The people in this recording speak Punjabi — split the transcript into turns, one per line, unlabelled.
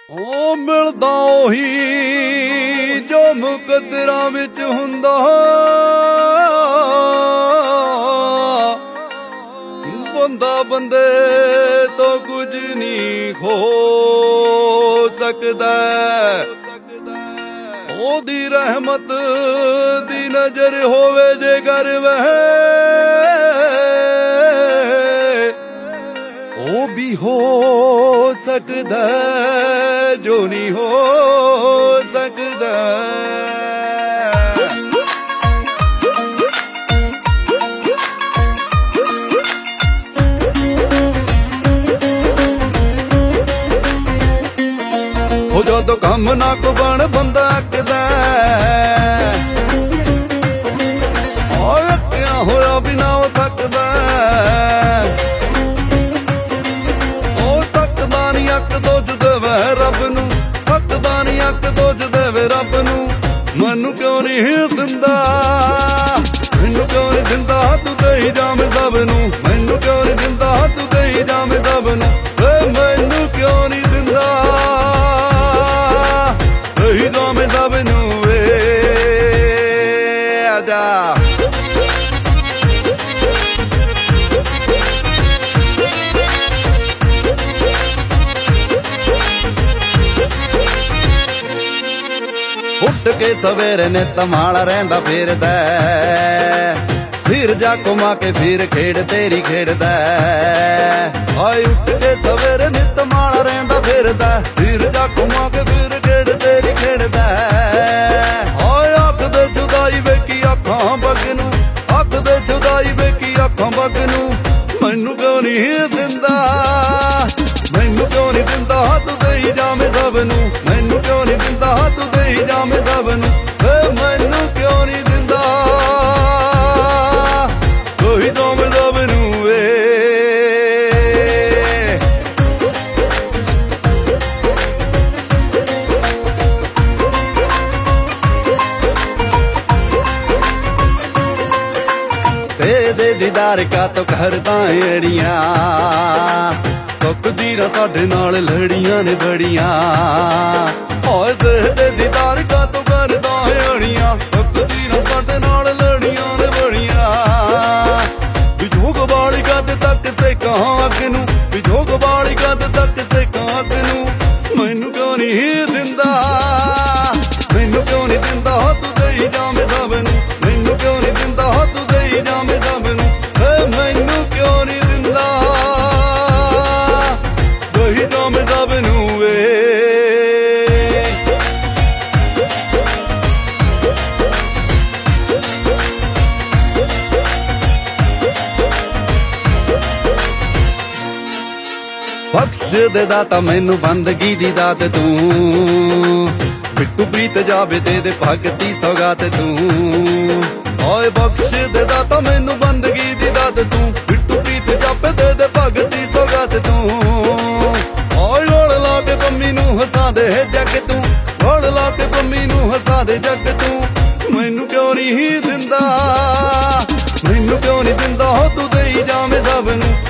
ਉਹ ਮਿਲਦਾ ਉਹੀ ਜੋ ਮੁਕੱਦਰਾਂ ਵਿੱਚ ਹੁੰਦਾ, ਬੰਦਾ ਬੰਦੇ ਤੋਂ ਕੁਝ ਨਹੀਂ ਖੋ ਸਕਦਾ। ਉਹਦੀ ਰਹਿਮਤ ਦੀ ਨਜ਼ਰ ਹੋਵੇ ਜੇ ਕਰ ਵਹਿ, ਉਹ ਵੀ ਹੋ ਸਕਦਾ ਜੋ ਨਹੀਂ ਹੋ ਸਕਦਾ। ਉਹ ਜਦੋਂ ਕੰਮ ਨਾ ਕੋ ਬਣ ਬੰਦਾ ਅੱਕਦਾ, ਉਹ ਅੱਕਿਆ ਹੋਇਆ ਬਿਨਾ ਉਹ ਥੱਕਦਾ। ਉਹ ਥੱਕਦਾ ਨੀ ਅੱਕ ਦੋਜ ਦੇਵੇ ਰੱਬ ਨੂੰ, ਥੱਕਦਾ ਨੀ ਅੱਕ ਦੋਜ ਦੇਵੇ ਰੱਬ ਨੂੰ। ਮੈਨੂੰ ਕਿਉਂ ਨਹੀਂ ਦਿੰਦਾ, ਮੈਨੂੰ ਕਿਉਂ ਨਹੀਂ ਦਿੰਦਾ ਤੂੰ ਦੇਈ ਜਾਵੇਂ ਸਭ ਨੂੰ। ਮੈਨੂੰ ਕਿਉਂ ਨਹੀਂ ਦਿੰਦਾ ਤੂੰ ਦੇਈ ਜਾਵੇਂ ਸਭ ਨੂੰ। ਮੈਨੂੰ ਕਿਉਂ ਨਹੀਂ ਦਿੰਦਾ ਦੇਈ ਜਾਵੇਂ ਸਭ ਨੂੰ। ਵੇ ਆਜਾ ਉੱਠ ਕੇ ਸਵੇਰੇ ਨੇ ਤਮਾਲਾ ਰਹਿੰਦਾ ਫਿਰਦਾ, ਸਿਰ ਜਾ ਘੁਮਾ ਕੇ ਫਿਰ ਖੇਡ ਤੇਰੀ ਖੇਡਦਾ। ਹਾਏ ਉੱਠ ਕੇ ਸਵੇਰੇ ਨੇ ਤਮਾਲਾ ਰਹਿੰਦਾ ਫਿਰਦਾ, ਸਿਰ ਜਾ ਘੁਮਾ ਕੇ ਫਿਰ ਖੇਡ ਤੇਰੀ ਖੇਡਦਾ। ਹਾਏ ਅੱਖ ਦੇ ਜੁਦਾਈ ਵੇਖੀ ਅੱਖਾਂ ਬੱਗ ਨੂੰ, ਅੱਖ ਦੇ ਜੁਦਾਈ ਵੇਖੀ ਅੱਖਾਂ ਬੱਗ ਨੂੰ। ਮੈਨੂੰ ਕਿਉਂ ਨਹੀਂ ਦਿੰਦਾ, ਮੈਨੂੰ ਕਿਉਂ ਨਹੀਂ ਦਿੰਦਾ ਤੂੰ ਦੇਈ ਜਾਵੇਂ ਸਭ ਨੂੰ। ਮੈਨੂੰ ਕਿਉਂ ਨਹੀਂ ਦਿੰਦਾ ਤੂੰ ਦੇਈ ਜਾਵੇਂ ਸਭ ਨੂੰ। ਮੈਨੂੰ ਕਿਉਂ ਨਹੀਂ ਦਿੰਦਾ ਦੇਈ ਜਾਵੇਂ ਸਭ ਨੂੰ। ਵੇ ਦੇ ਦੀਦਾਰ ਕਾ ਤੋ ਕਰਦਾ ਏੜੀਆਂ, ਤਕਦੀਰਾਂ ਸਾਡੇ ਨਾਲ ਲੜੀਆਂ ਨੇ ਬੜੀਆਂ। ਓਏ ਦੇ ਦੀਦਾਰ ਕਾ ਤੋ ਕਰਦਾ ਏੜੀਆਂ, ਤਕਦੀਰਾਂ ਸਾਡੇ ਨਾਲ ਲੜੀਆਂ ਨੇ ਬੜੀਆਂ। ਵਿਜੋਗ ਵਾਲੀ ਕਦ ਤੱਕ ਸੇਕਾਂ ਅੱਗ ਨੂੰ, ਵਿਜੋਗ ਵਾਲੀ ਕਦ ਤੱਕ ਸੇਕਾਂ ਅੱਗ ਨੂੰ। ਮੈਨੂੰ ਕਿਉਂ ਨਹੀਂ ਦਿੰਦਾ, ਮੈਨੂੰ ਕਿਉਂ ਨਹੀਂ ਦਿੰਦਾ ਤੂੰ ਦੇਈ ਜਾਵੇਂ ਸਭ ਨੂੰ। ਮੈਨੂੰ ਕਿਉਂ ਨਹੀਂ ਦਿੰਦਾ ਤੂੰ ਦੇਈ ਜਾਵੇਂ ਸਭ ਨੂੰ। ਮੈਨੂੰ ਕਿਉਂ ਨਹੀਂ ਦਿੰਦਾ ਦੇਈ ਜਾਵੇਂ ਸਭ ਨੂੰ। ਵੇ ਬਖਸ਼ ਦੇ ਦਾਤਾ ਮੈਨੂੰ ਬੰਦਗੀ ਦੀ ਦਾਤ ਤੂੰ, ਬਿੱਟੂ ਪ੍ਰੀਤ ਜਾਵੇ ਦੇ ਦੇ ਭਗਤੀ ਸੌਗਾਤ ਤੂੰ। ਓਏ ਬਖਸ਼ ਦੇ ਦਾਤਾ ਮੈਨੂੰ ਬੰਦਗੀ ਦੀ ਦਾਤ ਤੂੰ, ਬਿੱਟੂ ਪ੍ਰੀਤ ਜਾਵੇ ਦੇ ਦੇ ਭਗਤੀ ਸੌਗਾਤ ਤੂੰ। ਓਏ ਰੋਲ ਲਾ ਕੇ ਪੰਮੀ ਨੂੰ ਹਸਾ ਦੇ ਜੱਗ ਤੂੰ, ਰੋਲ ਲਾ ਕੇ ਪੰਮੀ ਨੂੰ ਹਸਾ ਦੇ ਜੱਗ ਤੂੰ। ਮੈਨੂੰ ਕਿਉਂ ਨਹੀਂ ਦਿੰਦਾ, ਮੈਨੂੰ ਕਿਉਂ ਨਹੀਂ ਦਿੰਦਾ ਤੂੰ ਦੇਈ ਜਾਵੇਂ ਸਭ ਨੂੰ।